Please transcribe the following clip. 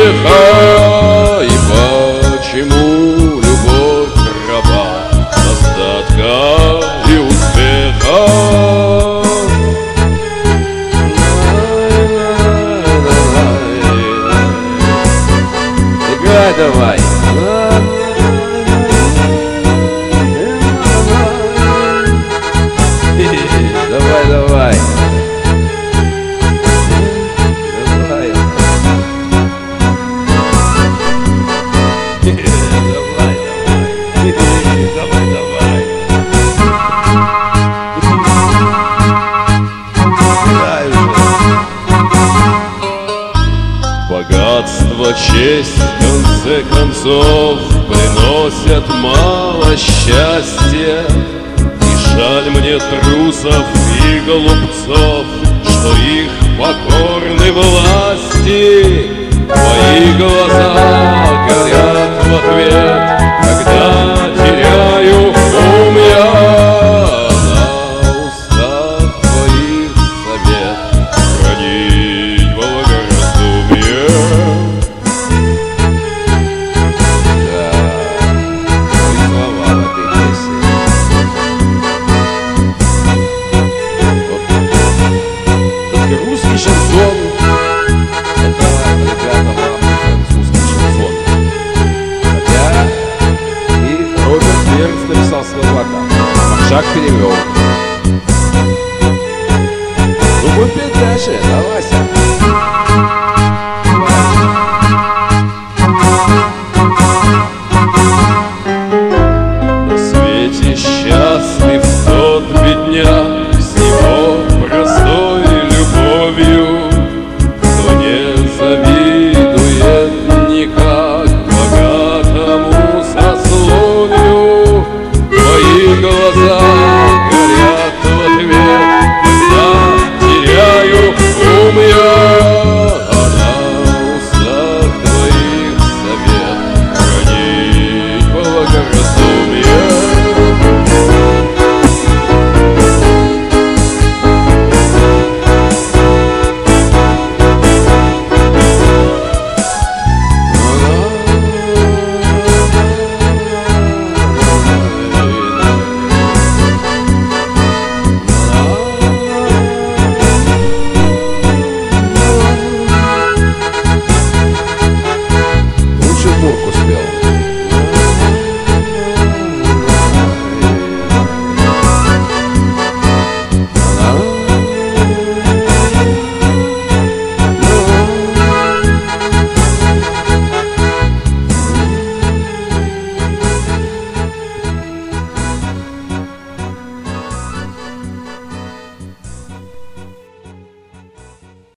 успеха. И почему любовь раба достатка и успеха? Играй давай. Давай, давай. Давай. Богатство, честь, в конце концов, приносят мало счастья. И жаль мне трусов и голубцов, что их покорны власти. Твои глаза горят в ответ, когда теряю ум я. На устах твоих совет хранить благоразумие. Слова в этой песне. Только русский шансон — это, ребята, вам французский шансон. Хотя и Роберт Бернс написал слова там. Маршак перевел.